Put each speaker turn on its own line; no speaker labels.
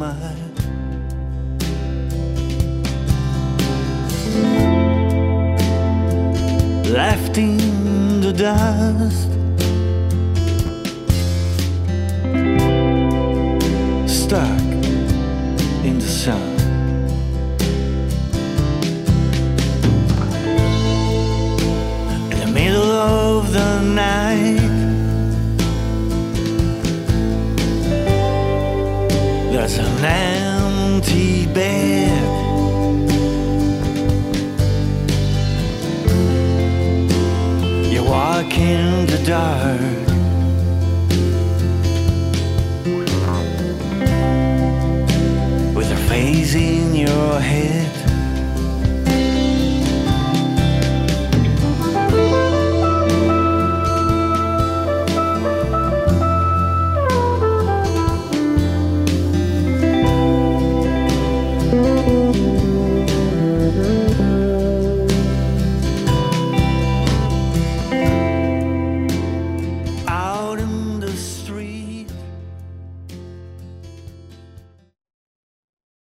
smile. Left in the dust, stuck in the sun. In the middle of the night, there's an empty bed. You walk in the dark,